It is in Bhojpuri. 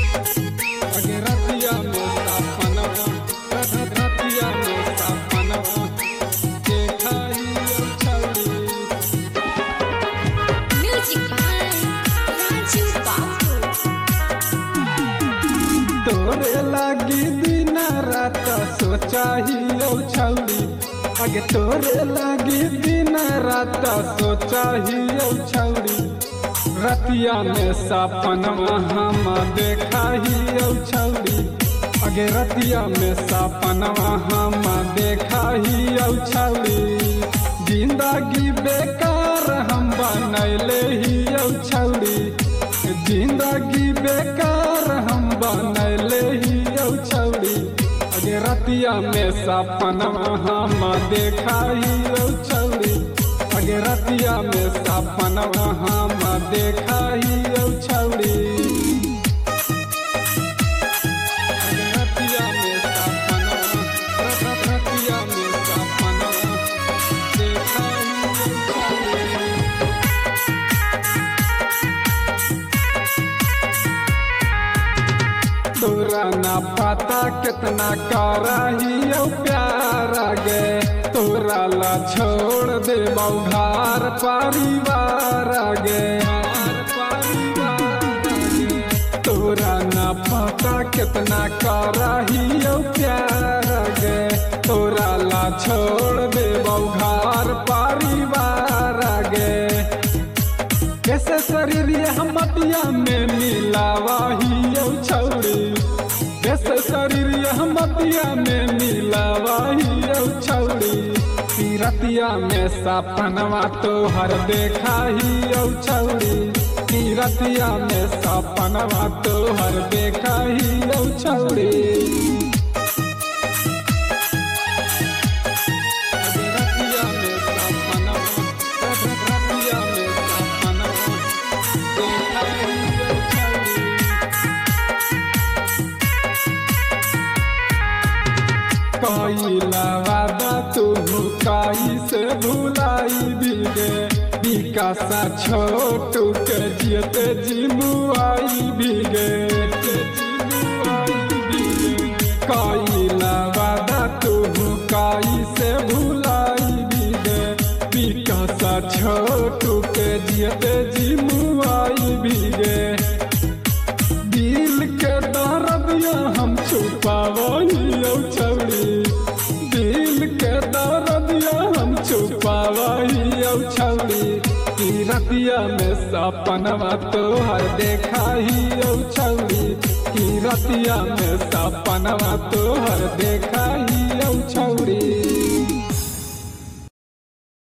अगे रतिया में सपनवा रतिया में सपनवा देखा हियो छौरी। Music by Raju Babu. तोरे लागी दिन रात सोचा हियो छौरी। अगे तोरे लागी दिन रात सोचा हियो छौरी। रतिया में सपनवा हम देखा हियो छौरी। अगे रतिया में सपनवा हम देखा हियो छौरी। जिंदगी बेकार हम बनैले हियो छौरी। जिंदगी बेकार हम बनैले हियो छौरी। अगे रतिया में सपनवा हम देखा हियो छौरी। अगे रतिया में सपनवा हम देखा हियो छौरी। अगे रतिया में सपनवा रतिया में सपनवा देखा हियो छौरी। तोरा ना पता कितना कराहियो प्यार गे। तोरा ला छोड़ दे घर परिवार गे। तोरा ना पता कितना कराहियो प्यार गे। तोरा ला छोड़ दे घर परिवार गे। कैसे शरीर हम मटिया में मिलावा हियो छौरी। कैसे शरीर हम मटिया में मिलावा हियो छौरी। रतिया में सपनवा तोहर देखा हियो छौरी। रतिया में सपनवा तोहर देखा हियो छौरी। कइला वादा तू काई से भुलाई बिगे। विकासा छोटू के जियते जिमुआई बिगे। कइला वादा तू काई से भुलाई बिगे। विकासा छोटू के जियते जिमुआई बिगे। दिल के दर्दिया हम छुपावहियो छौरी। दिल के दर्दिया हम छुपावहियो छौरी। रतिया में सपनवा तोहर देखा हियो छौरी। रतिया में सपनवा तोहर देखा हियो छौरी।